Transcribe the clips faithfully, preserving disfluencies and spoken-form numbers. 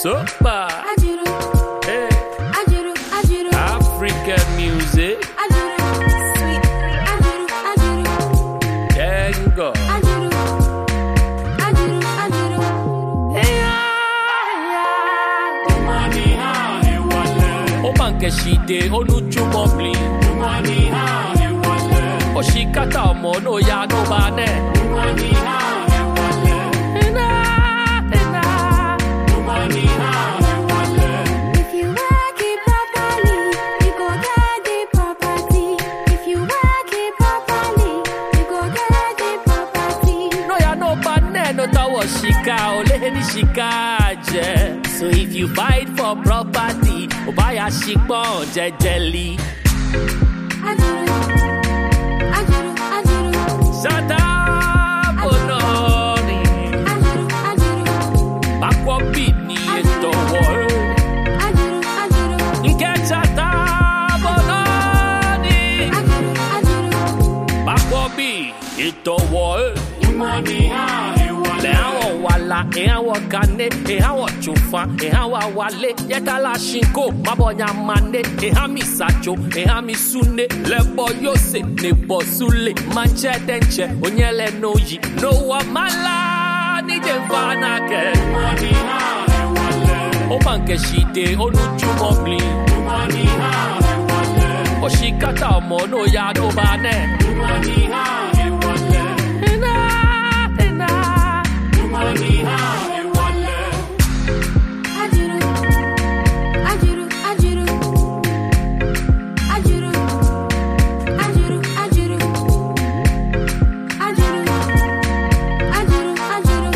Super. Ajuru. Hey. Ajuru. Ajuru. African music. Ajuru. Sweet. Ajuru. Ajuru. Django. Ajuru. Ajuru. Ajuru. Omanke shide onuchu mobli. Oshikata omo no ya no bane. If you work it properly, you go get the property. If you work it properly, you go get the property. No ya no bane no tawo shika ole ni shika je. So if you fight for property, obaya shikpon jejeli. Ajuru. Ajuru. Ajuru. Shut up, onori. Ajuru. Ajuru. Bakwo beat ni eto world. Ajuru. Ajuru. Nke shut up, onori. Ajuru. Ajuru. Bakwo beat eto world. Le àwọn wàlà, e àwọn kane, e àwọn chufa, e àwọn wale, yetala shinko, mabonya mane, e hami sacho, e hami sune, lebo yose, nebo sule, manche denche, onyele noji, no wa mala, ni jevana ke. Omanke shide, onuchu mobli. Oshikata omo no ya no bane. Ajuru. Ajuru. Ajuru. Ajuru. Ajuru. Ajuru. Ajuru. Ajuru. Ajuru.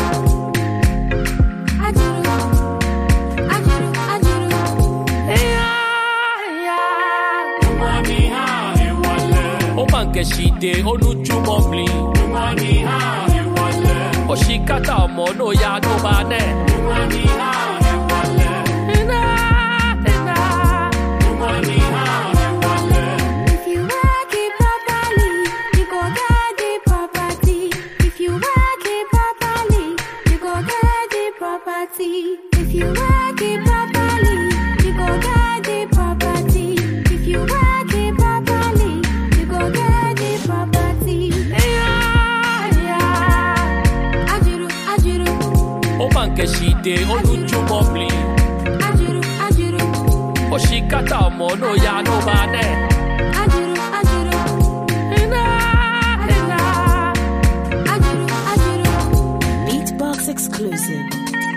Ajuru. Ajuru. Ajuru. Omanke shide, onuchu mobli. Oshikata omo no ya no bane. If you work it properly, you go get the property. If you work it properly, you go get the property. If you work it properly, you go get the property. If you work it properly, you go get the property. Ajuru. Ajuru. Omanke shide, onuchu mobli. Ajuru. Ajuru. Oshikata omo no ya no bane. Ajuru. Ajuru. Ajuru. Ajuru. Beatbox exclusive.